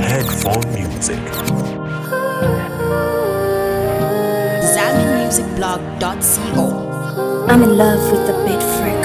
Headphone Music. ZambianMusicBlog.co. I'm in love with the beat freak.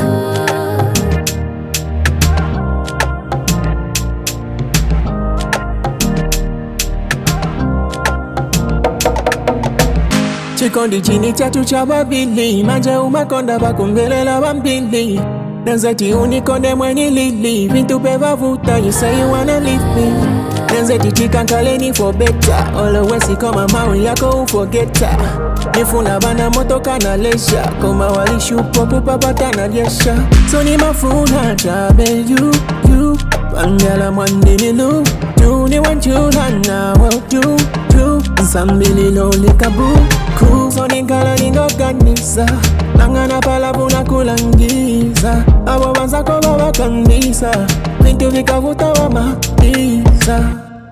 Chikondi chini chatu cha babili, manja umakonda bakumbelela bambili. Nenzeti unikonde mweni lili, vintu pevavuta, you say you wanna leave me. Nenzeti chikankaleni for better, always koma mawi yako ufogeta. Nifuna bana motoka na lesha, koma walishupo kupapata na jesha. So ni mafuna tabe you, Bangala mwandinilu, ni wanchulana well you. Nsambili lolika buku, so ninkala ningoganisa. Langana palabu na kulangiza, abo banzako babakandisa. Vintu vikavuta wamatiza.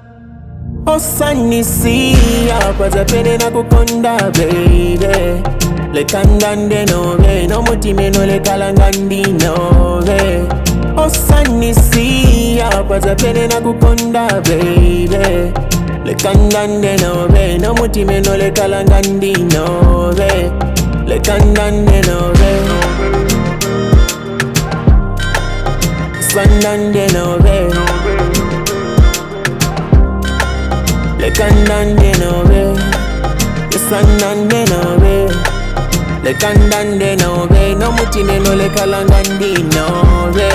Osanisia, kwaza pene na kukonda baby. Lekandande nove, no mutime no lekalangandi nove. Osanisia, kwaza pene na kukonda baby. Lekandande nove, no mutime no lekalangandi nove. Lekandande nove, Sandande nove, Lekandande nove, Sandande nove, Lekandande nove, no mutime no lekalangandi nove.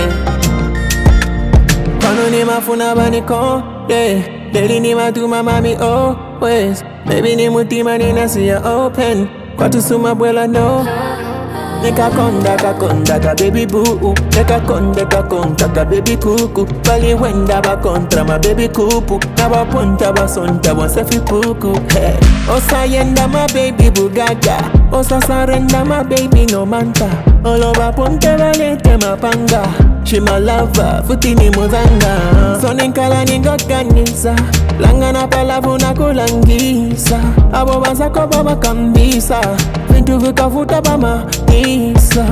Kwano ni mafuna baniko, yeah. Lady ni matuma mami always. Baby ni mutima ni nasi ya open. Kwa tusuma bwela no. Nika konda ka baby boo. Nika konda ka baby kuku. Bali wenda ba kontra ma baby kupu. Na ba punta ba sonta ba sefi puku. Hey. Osa yenda ma baby bugaga. Osa sarenda ma baby no manta. Olo ba punta ba lete ma panga. She my lover, futi ni muzanga. So ninkala ningoganisa. Langana palabu na kulangisa. Abo banzako baba kambisa. Vintu vikavuta bama isa.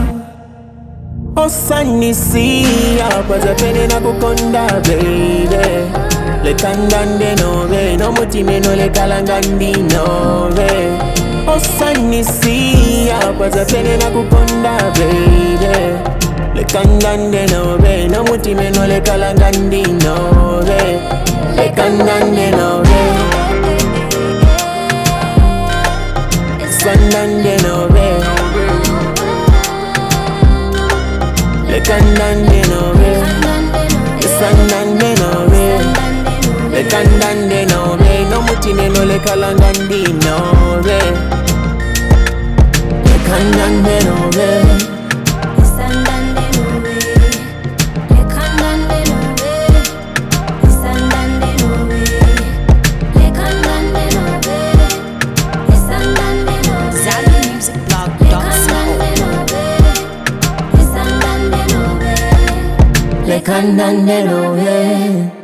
Osanisia, kwaza pene na kukonda baby. Lekandande nove, no mutime no lekalangandi nove. Osanisia, kwaza pene na kukonda baby. Lekandande nove, no mutime no lekalangandi nove. Lekandande nove, Sandande nove, Lekandande nove, Sandande nove, Lekandande nove, no mutime no lekalangandi nove. Lekandande nove, ZambianMusicBlog.co. Lekandande nove.